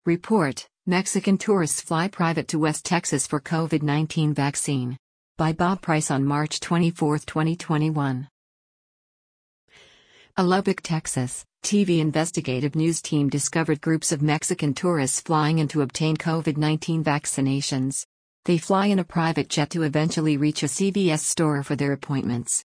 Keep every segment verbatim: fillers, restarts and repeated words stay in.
Report: Mexican tourists fly private to West Texas for COVID nineteen vaccine. By Bob Price on March twenty-fourth, twenty twenty-one. A Lubbock, Texas, T V investigative news team discovered groups of Mexican tourists flying in to obtain COVID nineteen vaccinations. They fly in a private jet to eventually reach a C V S store for their appointments.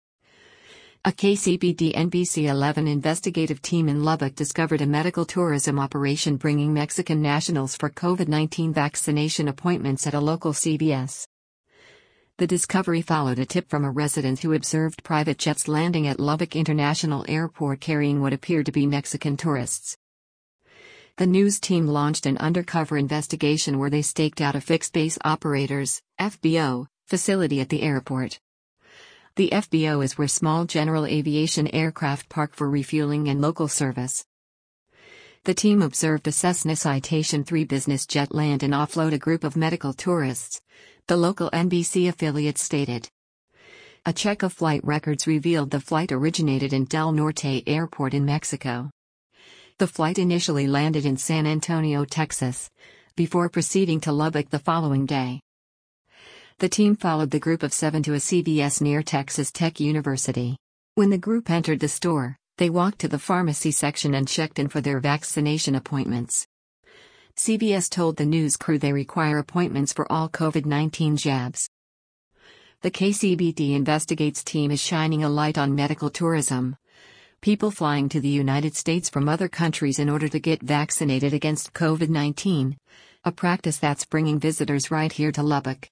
A K C B D N B C eleven investigative team in Lubbock discovered a medical tourism operation bringing Mexican nationals for COVID nineteen vaccination appointments at a local C V S. The discovery followed a tip from a resident who observed private jets landing at Lubbock International Airport carrying what appeared to be Mexican tourists. The news team launched an undercover investigation where they staked out a fixed base operators (F B O) facility at the airport. The F B O is where small general aviation aircraft park for refueling and local service. The team observed a Cessna Citation three business jet land and offload a group of medical tourists, the local N B C affiliate stated. A check of flight records revealed the flight originated in Del Norte Airport in Mexico. The flight initially landed in San Antonio, Texas, before proceeding to Lubbock the following day. The team followed the group of seven to a C V S near Texas Tech University. When the group entered the store, they walked to the pharmacy section and checked in for their vaccination appointments. C V S told the news crew they require appointments for all COVID nineteen jabs. The K C B D Investigates team is shining a light on medical tourism. People flying to the United States from other countries in order to get vaccinated against COVID nineteen, a practice that's bringing visitors right here to Lubbock.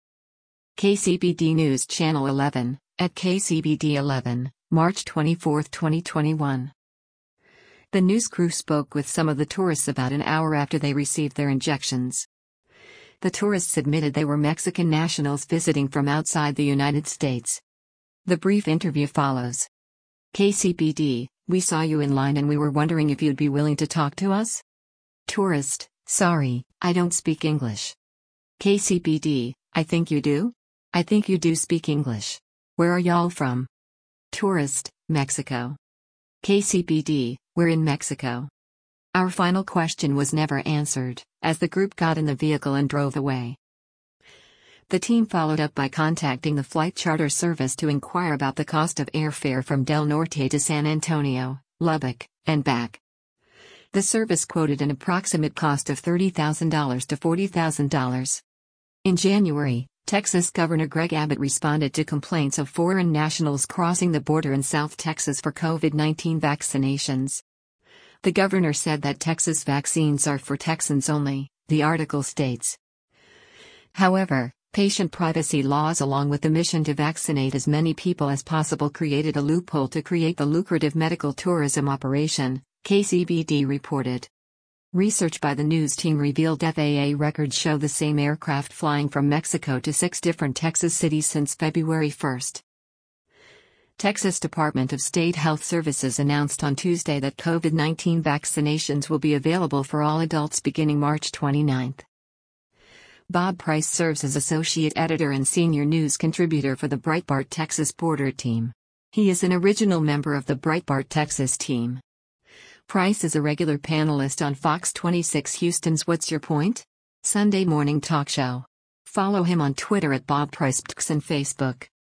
K C B D News Channel eleven, at K C B D eleven, March twenty-fourth, twenty twenty-one. The news crew spoke with some of the tourists about an hour after they received their injections. The tourists admitted they were Mexican nationals visiting from outside the United States. The brief interview follows. K C B D, we saw you in line and we were wondering if you'd be willing to talk to us? Tourist, sorry, I don't speak English. K C B D, I think you do? I think you do speak English. Where are y'all from? Tourist, Mexico. K C B D, we're in Mexico. Our final question was never answered, as the group got in the vehicle and drove away. The team followed up by contacting the flight charter service to inquire about the cost of airfare from Del Norte to San Antonio, Lubbock, and back. The service quoted an approximate cost of thirty thousand dollars to forty thousand dollars. In January, Texas Governor Greg Abbott responded to complaints of foreign nationals crossing the border in South Texas for COVID nineteen vaccinations. The governor said that Texas vaccines are for Texans only, the article states. However, patient privacy laws along with the mission to vaccinate as many people as possible created a loophole to create the lucrative medical tourism operation, K C B D reported. Research by the news team revealed F A A records show the same aircraft flying from Mexico to six different Texas cities since February first. Texas Department of State Health Services announced on Tuesday that COVID nineteen vaccinations will be available for all adults beginning March twenty-ninth. Bob Price serves as associate editor and senior news contributor for the Breitbart Texas Border Team. He is an original member of the Breitbart Texas team. Price is a regular panelist on Fox twenty-six Houston's What's Your Point? Sunday morning talk show. Follow him on Twitter at Bob Price and Facebook.